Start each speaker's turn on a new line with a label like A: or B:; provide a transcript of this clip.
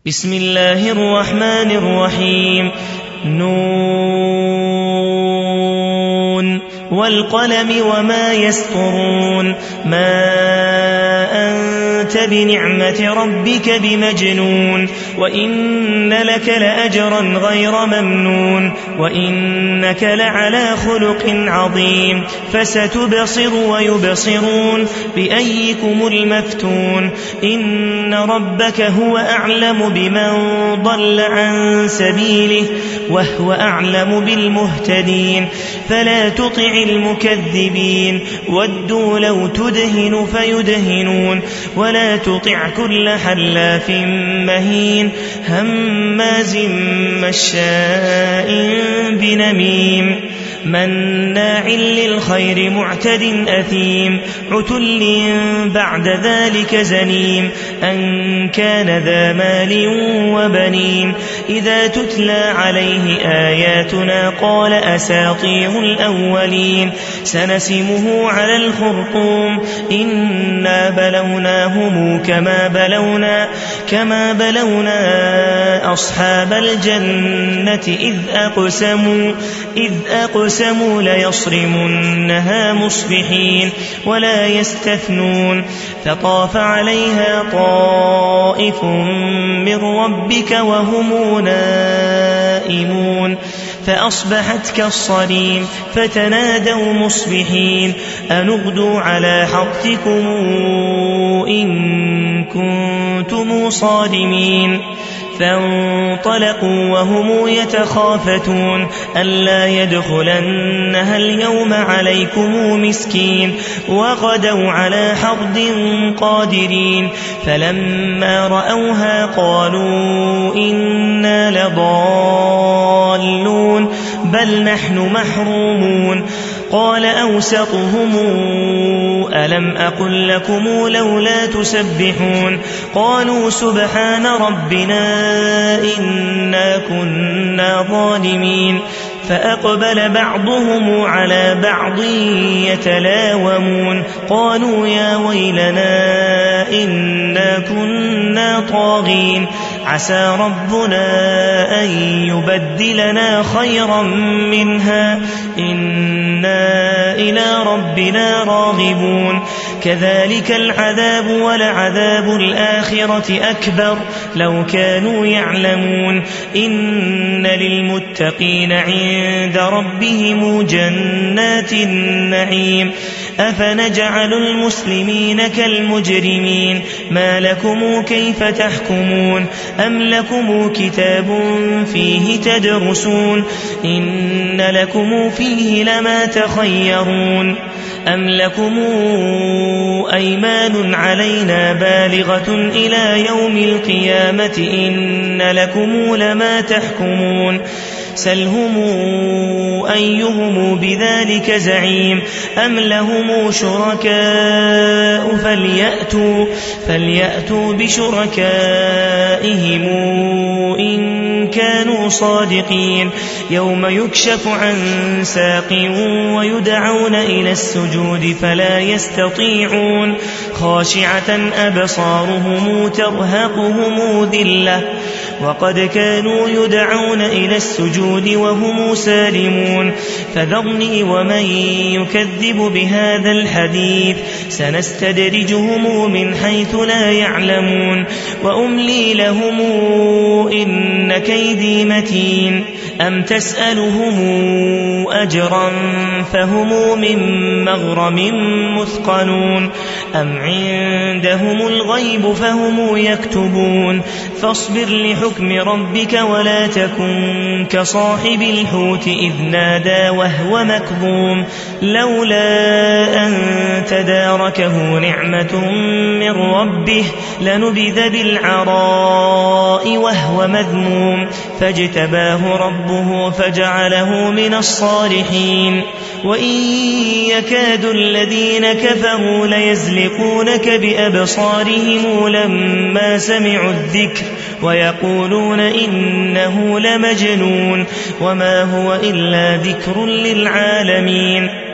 A: بسم الله الرحمن الرحيم. نون والقلم وما يسطرون. ما أنت بنعمة ربك بمجنون. وإن لك لأجرا غير ممنون. وإنك لعلى خلق عظيم. فستبصر ويبصرون بأيكم المفتون. إن ربك هو أعلم بمن ضل عن سبيله وهو أعلم بالمهتدين. فلا تطع المكذبين ودوا لو تدهن فيدهنون. ولا تطع كل حلاف مهين هماز مشاء بنميم مناع للخير معتد أثيم عتل بعد ذلك زنيم أن كان ذا مال وبنين. إذا تتلى عليه آياتنا قال أساطير الأولين. سنسمه على الخرطوم إنا بلوناهم كما بلونا أصحاب الجنة إذ أقسموا ليصرمنها مصبحين ولا يستثنون. فطاف عليها طائف من ربك وهم نائمون فأصبحت كالصريم. فتنادوا مصبحين أن اغدوا على حرثكم إن كنتم صارمين. فانطلقوا وهم يتخافتون ألا يدخلنها اليوم عليكم مسكين. وغدوا على حرد قادرين. فلما رأوها قالوا إنا لضالون بل نحن محرومون. قال أوسطهم ألم أقل لكم لولا تسبحون. قالوا سبحان ربنا إنا كنا ظالمين. فأقبل بعضهم على بعض يتلاومون قالوا يا ويلنا إنا كنا طاغين. عسى ربنا أن يبدلنا خيرا منها إنا إلى ربنا راغبون. كذلك العذاب ولعذاب الآخرة أكبر لو كانوا يعلمون. إن للمتقين عند ربهم جنات النعيم. أفنجعل المسلمين كالمجرمين ما لكم كيف تحكمون. أم لكم كتاب فيه تدرسون إن لكم فيه لما تخيرون. أم لكم أيمان علينا بالغة إلى يوم القيامة إن لكم لما تحكمون. سلهم أيهم بذلك زعيم. أم لهم شركاء فليأتوا بشركائهم إن كانوا صادقين. يوم يكشف عن ساق ويدعون إلى السجود فلا يستطيعون. خاشعة أبصارهم ترهقهم ذلة وقد كانوا يدعون إلى السجود وهم سالمون. فذرني ومن يكذب بهذا الحديث سنستدرجهم من حيث لا يعلمون. وأملي لهم إن كيدي متين. أم تسألهم أجرا فهم من مغرم مثقلون. أم عندهم الغيب فهم يكتبون. فاصبر لحكم ربك ولا تكن كصاحب الحوت إذ نادى وهو مكظوم لولا أن تداركه نعمة من ربه لنبذ بالعراء وهو مذموم. فاجتباه ربه فجعله من الصالحين. وإن يكاد الذين كفروا ليزلقونك بأبصارهم لما سمعوا الذكر ويقولون إنه لمجنون وما هو إلا ذكر للعالمين.